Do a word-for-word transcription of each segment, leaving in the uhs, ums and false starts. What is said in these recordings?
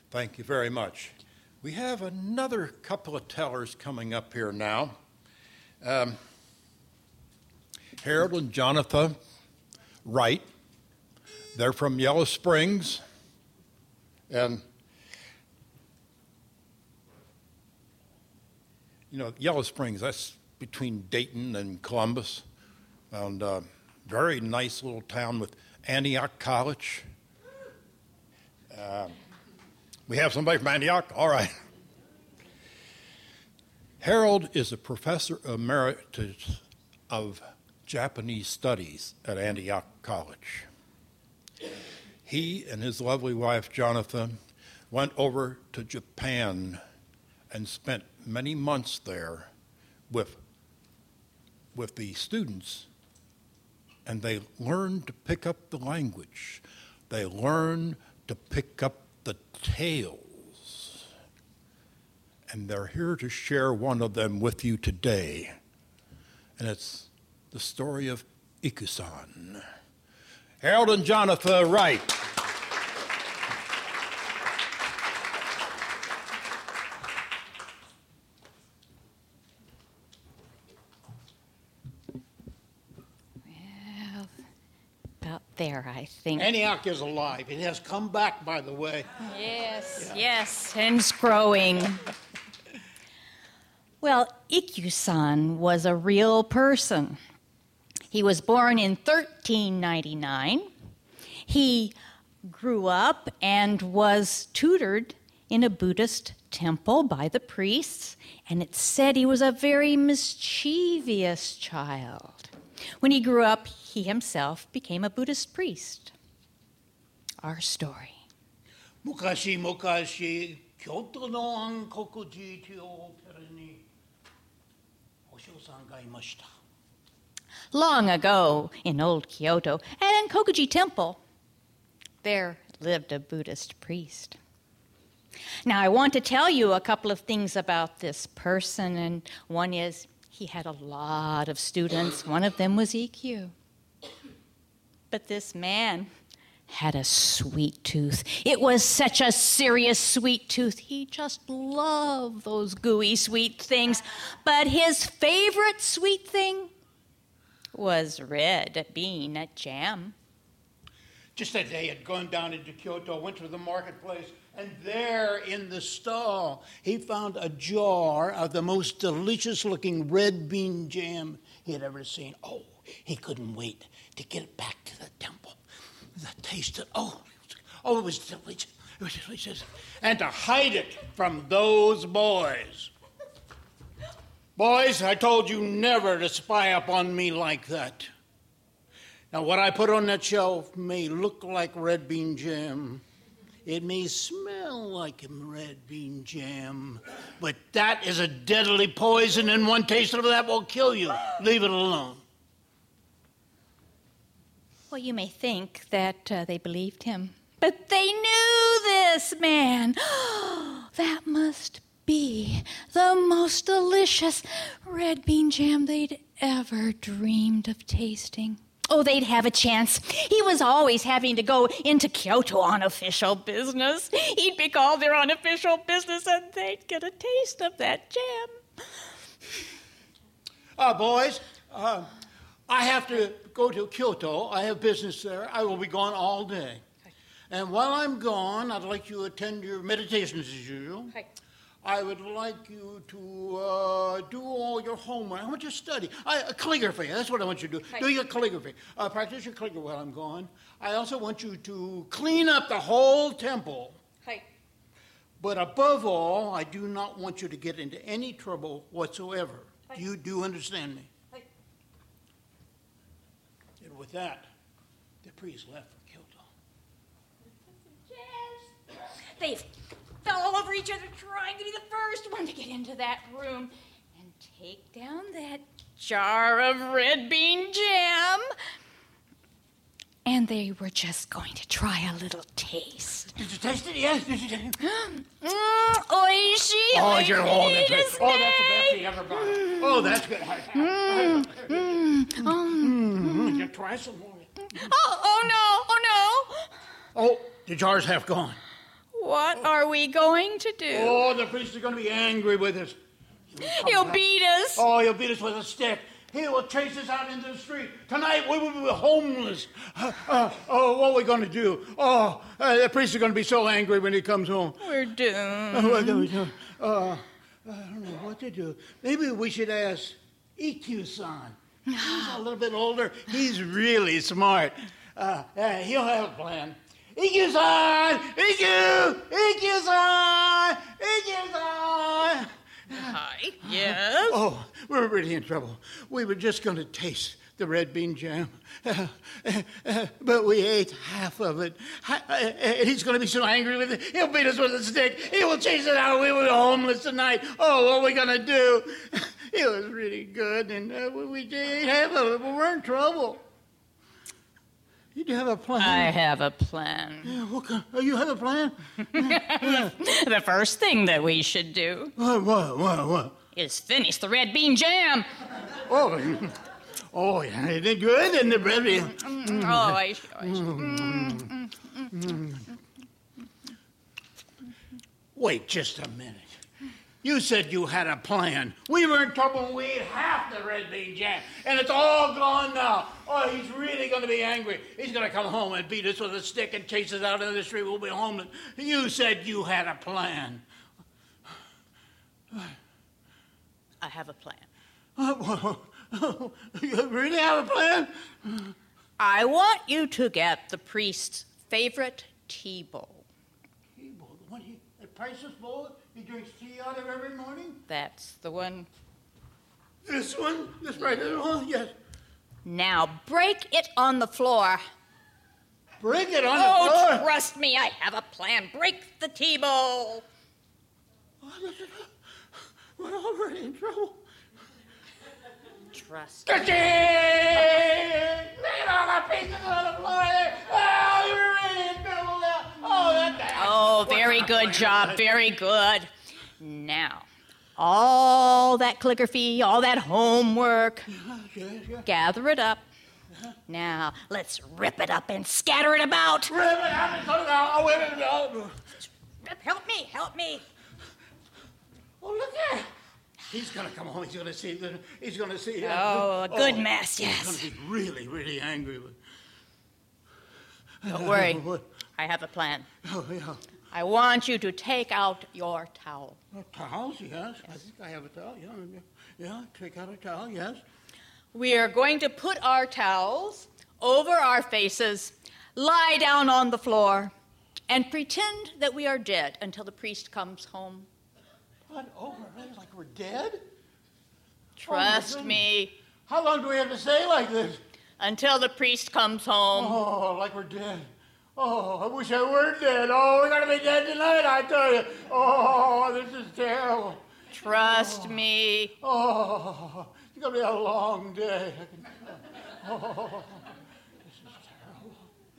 Thank you very much. We have another couple of tellers coming up here now. Um, Harold and Jonathan Wright. They're from Yellow Springs. And, you know, Yellow Springs, that's between Dayton and Columbus. And uh, very nice little town with Antioch College. Uh, we have somebody from Antioch? All right. Harold is a professor emeritus of Japanese studies at Antioch College. He and his lovely wife, Jonathan, went over to Japan and spent many months there with, with the students, and they learned to pick up the language. They learned to pick up the tales. And they're here to share one of them with you today. And it's the story of Ikusan. Harold and Jonathan Wright. Well, about there, I think. Antioch is alive. It has come back, by the way. Yes, yeah. yes, and it's growing. Well, Ikusan was a real person. He was born in thirteen ninety-nine. He grew up and was tutored in a Buddhist temple by the priests, and it's said he was a very mischievous child. When he grew up, he himself became a Buddhist priest. Our story. Mukashi, mukashi, Kyoto no Ankokuji to tera ni Osho-san ga imashita. Long ago, in old Kyoto, at Ankokuji Temple, there lived a Buddhist priest. Now, I want to tell you a couple of things about this person, and one is he had a lot of students. One of them was E Q. But this man had a sweet tooth. It was such a serious sweet tooth. He just loved those gooey sweet things. But his favorite sweet thing was red bean jam. Just that day, had gone down into Kyoto, went to the marketplace, and there in the stall, he found a jar of the most delicious-looking red bean jam he had ever seen. Oh, he couldn't wait to get it back to the temple. The taste of, oh, oh, it was delicious. It was delicious. And to hide it from those boys. Boys, I told you never to spy upon me like that. Now, what I put on that shelf may look like red bean jam. It may smell like red bean jam, but that is a deadly poison, and one taste of that will kill you. Leave it alone. Well, you may think that uh, they believed him, but they knew this man. That must be the most delicious red bean jam they'd ever dreamed of tasting. Oh, they'd have a chance. He was always having to go into Kyoto on official business. He'd be called there on official business, and they'd get a taste of that jam. Uh, boys, uh, I have to go to Kyoto. I have business there. I will be gone all day. And while I'm gone, I'd like you to attend your meditations as usual. Hi. I would like you to uh, do all your homework. I want you to study. I, uh, calligraphy, that's what I want you to do. Hi. Do your calligraphy. Uh, practice your calligraphy while I'm gone. I also want you to clean up the whole temple. Hi. But above all, I do not want you to get into any trouble whatsoever. Hi. You do understand me? Hi. And with that, the priest left for Kyoto. Yes. They fell all over each other trying to be the first one to get into that room and take down that jar of red bean jam. And they were just going to try a little taste. Did you taste it? Yes. Did you taste it? Mmm, oishi. Oh, you're all oishi that's Oh, that's the best thing ever brought. Oh, that's good. Mmm, mmm, Mm-hmm. You try some more. Oh, oh no, oh no. Oh, the jar's half gone. What are we going to do? Oh, the priest is going to be angry with us. He'll beat us. Oh, he'll beat us with a stick. He will chase us out into the street. Tonight we will be homeless. Uh, uh, oh, what are we going to do? Oh, uh, the priest is going to be so angry when he comes home. We're doomed. Oh, what can we do? Uh, I don't know what to do. Maybe we should ask E Q-san. He's a little bit older. He's really smart. Uh, uh, he'll have a plan. E Q-san! E Q! E Q-san! E Q-san! Hi. Yes? Oh, we're really in trouble. We were just going to taste the red bean jam, uh, uh, uh, but we ate half of it. Ha- uh, and he's going to be so angry with it. He'll beat us with a stick. He will chase it out. We will be homeless tonight. Oh, what are we going to do? It was really good, and uh, we ate half of it, but we're in trouble. You do have a plan? I have a plan. Yeah, what kind, oh, you have a plan? The first thing that we should do What, what, what, what? is finish the red bean jam. Oh, oh, yeah, is it good? And the bread is... Mm. Oh, I, I, mm. Wait just a minute. You said you had a plan. We were in trouble when we ate half the red bean jam, and it's all gone now. Oh, he's really going to be angry. He's going to come home and beat us with a stick and chase us out into the street. We'll be homeless. You said you had a plan. I have a plan. You really have a plan? I want you to get the priest's favorite tea bowl. Tea bowl? The one he, the priceless bowl he drinks tea out of every morning? That's the one. This one? This priceless one? Yes. Now break it on the floor. Break it on Oh, the floor? trust me, I have a plan. Break the tea bowl. We're already in trouble. Trust Look me. at all the pieces on the floor there. Oh, you're really in trouble now. Oh, that, that. Oh, very good job. Very good. Now, all that calligraphy, all that homework, Yes, yes. gather it up. Now, let's rip it up and scatter it about. Rip it up and put it out. Oh, wait a minute. Oh, Rip, help me, help me. oh, look at it. He's going to come home. He's going to see. the- He's going to see. uh, Oh, a good oh, mess, He's yes. going to be really, really angry with. Don't worry. What? I have a plan. Oh, yeah. I want you to take out your towel. Oh, towels, yes. I think I have a towel. Yeah, yeah. Yeah, take out a towel, yes. We are going to put our towels over our faces, lie down on the floor, and pretend that we are dead until the priest comes home. What? Over there, like we're dead? Trust goodness. me, How long do we have to stay like this? until the priest comes home. Oh, like we're dead. Oh, I wish I were dead. Oh, we're going to be dead tonight, I tell you. Oh, this is terrible. Trust me. Oh, it's going to be a long day. I can, oh, this is terrible.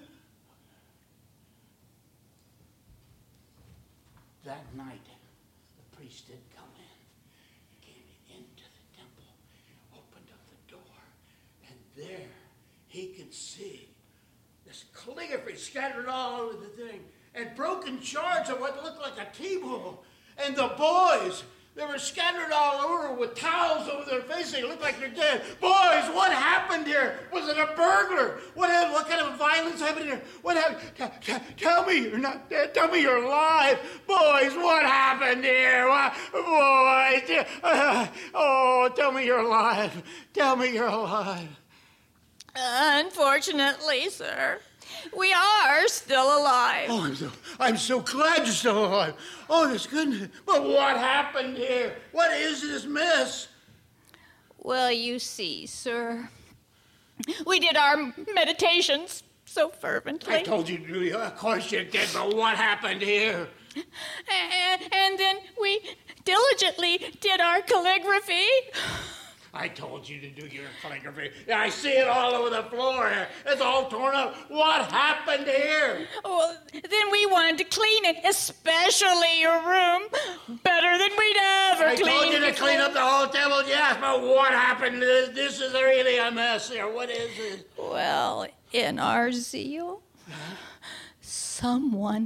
That night, the priest did come in. He came into the temple, opened up the door, and there he could see this calligraphy scattered all over the thing, and broken shards of what looked like a tea bowl. And the boys, they were scattered all over with towels over their faces. They looked like they're dead. Boys, what happened here? Was it a burglar? What, happened? What kind of violence happened here? What happened? T- t- tell me you're not dead. Tell me you're alive. Boys, what happened here? What? Boys, uh, oh, tell me you're alive. Tell me you're alive. Unfortunately, sir, we are still alive. Oh, I'm so, I'm so glad you're still alive. Oh, that's good. But what happened here? What is this mess? Well, you see, sir, we did our meditations so fervently. I told you to do it. Of course you did, but what happened here? And, and then we diligently did our calligraphy. I told you to do your calligraphy. I see it all over the floor here. It's all torn up. What happened here? Well, then we wanted to clean it, especially your room, better than we'd ever I cleaned told you to before. clean up the whole table, yes, but what happened? This, this is really a mess here. What is this? Well, in our zeal, someone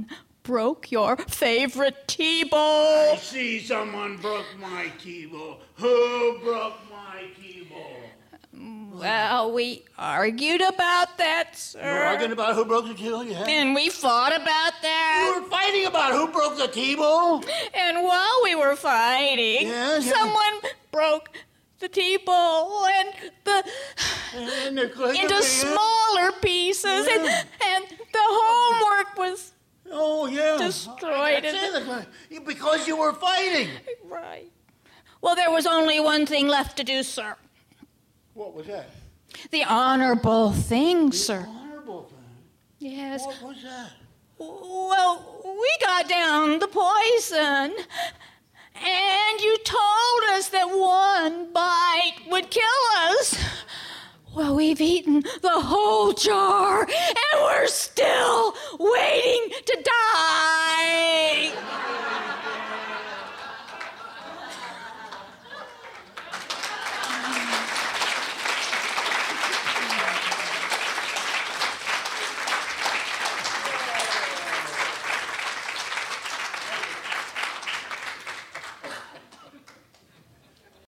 broke your favorite tea bowl. I see someone broke my tea bowl. Who broke my tea bowl? Well, we argued about that, sir. You were arguing about who broke the tea bowl? Yeah. And we fought about that. You were fighting about who broke the tea bowl? And while we were fighting, Yeah, yeah. someone broke the tea bowl and the And they're going into to be- smaller pieces, and, Yeah. and the homework was Oh, yeah. destroyed. That's it. Because you were fighting. Right. Well, there was only one thing left to do, sir. What was that? The honorable thing, sir. Honorable thing. Yes. What was that? Well, we got down the poison, and you told us that one bite would kill us. Well, we've eaten the whole jar, and we're still waiting to die.